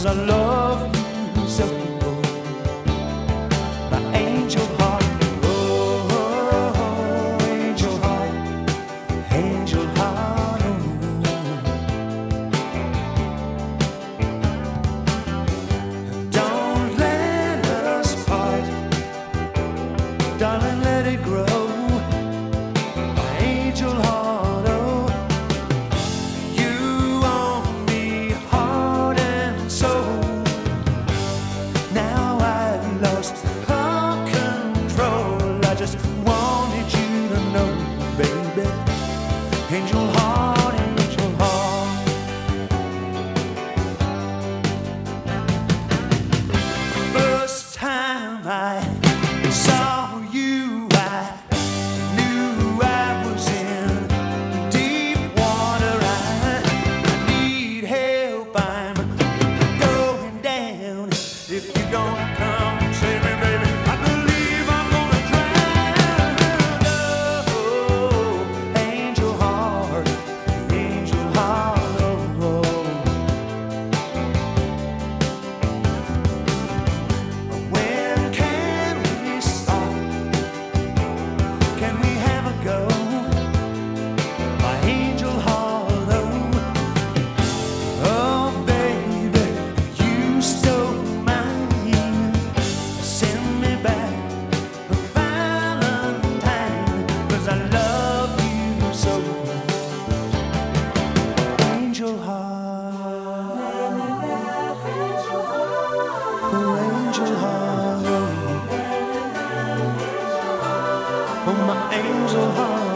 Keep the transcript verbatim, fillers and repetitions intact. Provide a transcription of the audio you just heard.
I love you so. My angel heart, oh, oh, oh, angel heart, angel heart, oh. Don't let us part, darling, let it grow. My angel heart, oh, you own me heart and soul. Now I've lost all control. I just wanted you to know, baby. Angel heart, angel heart. First time I saw you, I knew I was in deep water. I need help, I'm going down. If you're gonna come save me, baby, I believe I'm gonna drown. Oh, angel heart, angel heart, oh, oh. When can we start? Can we have a go? My angel heart, oh, oh baby, you stole mine. Send me back a Valentine, 'cause I love you so. Angel heart, oh angel heart, oh, oh my angel heart.